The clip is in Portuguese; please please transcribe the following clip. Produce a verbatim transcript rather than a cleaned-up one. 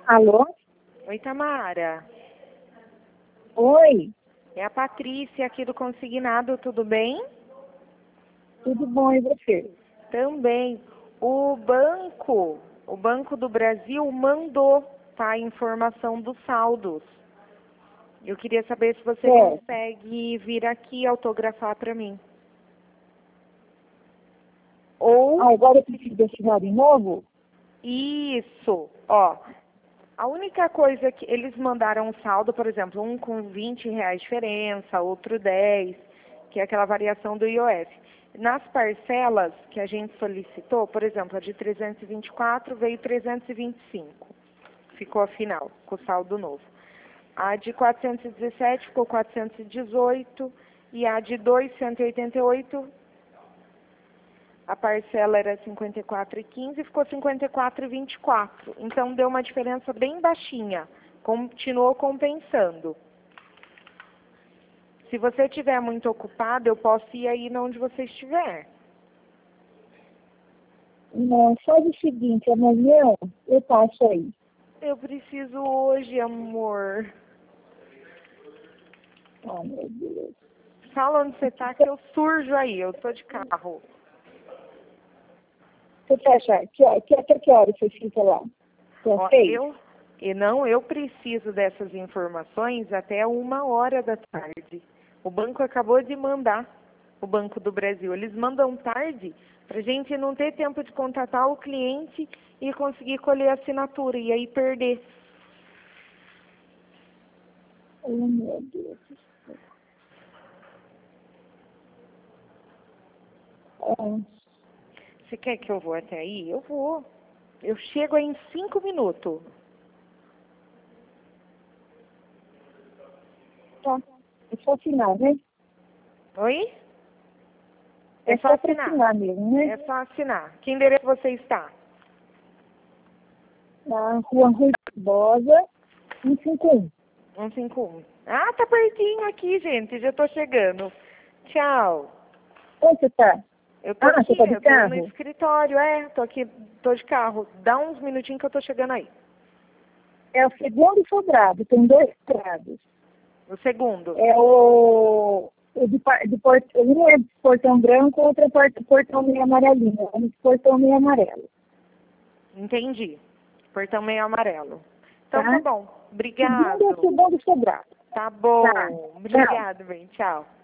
Alô? Oi, Tamara. Oi, É a Patrícia aqui do Consignado, tudo bem? tudo bom e você? Também. O banco, o Banco do Brasil mandou, tá, a informação dos saldos. Eu queria saber se você Certo. consegue vir aqui autografar para mim. Ou Ah, agora eu preciso assinar de novo? isso, ó. A única coisa que eles mandaram um saldo, por exemplo, um com vinte reais de diferença, outro dez, que é aquela variação do I O F. Nas parcelas que a gente solicitou, por exemplo, a de trezentos e vinte e quatro veio trezentos e vinte e cinco. Ficou a final, com o saldo novo. A de quatrocentos e dezessete ficou quatrocentos e dezoito e a de dois mil cento e oitenta e oito, a parcela era cinquenta e quatro reais e quinze centavos, ficou cinquenta e quatro reais e vinte e quatro centavos. Então deu uma diferença bem baixinha. Continuou compensando. Se você estiver muito ocupado, eu posso ir aí onde você estiver. Não, faz o seguinte, amanhã eu passo aí. Eu preciso hoje, amor. Oh, meu Deus. Fala onde você tá que eu surjo aí. Eu tô de carro. Você fecha, que, que, até que hora você fica lá? Ó, Às seis? eu, e não, eu preciso dessas informações até uma hora da tarde. O banco acabou de mandar, o Banco do Brasil. Eles mandam tarde para a gente não ter tempo de contatar o cliente e conseguir colher a assinatura e aí perder. Oh, meu Deus. Ah, Você quer que eu vou até aí? Eu vou. Eu chego aí em cinco minutos. tá. É só assinar, né? Oi? É, É só só para assinar. assinar mesmo, né? É só assinar. Que endereço você está? Na rua Rui Barbosa, cento e cinquenta e um. cento e cinquenta e um. Ah, tá pertinho aqui, gente. Já tô chegando. Tchau. Onde você está? Eu tô Ah, você aqui, está de eu tô no carro? escritório, é. Tô aqui, tô de carro. Dá uns minutinhos que eu tô chegando aí. É o segundo sobrado, tem dois sobrados. O segundo. É o, o de, par- de port, um é de portão branco, outro é port- portão meio amarelinho. É de portão meio amarelo, Entendi. Portão meio amarelo. Então tá tá? bom. Segundo é o Obrigado. segundo sobrado. Tá Tá. bom. Tchau. Obrigado, bem. Tchau.